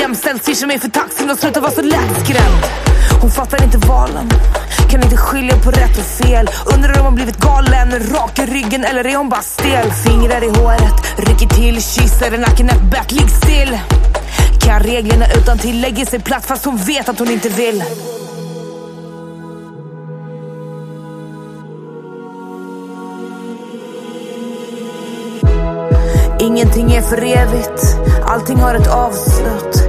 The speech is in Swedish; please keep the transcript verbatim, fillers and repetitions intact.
jämställd, swishar mig för taxin och slutar vara så lättskrämd. Hon fattar inte valen, kan inte skilja på rätt och fel. Undrar om hon blivit galen, rak i ryggen eller är hon bara stel. Fingrar i håret, rycker till, kysser nacken ett bett, ligg still. Kan reglerna utan till, lägger sig platt fast hon vet att hon inte vill. Ingenting är för evigt, allting har ett avslut.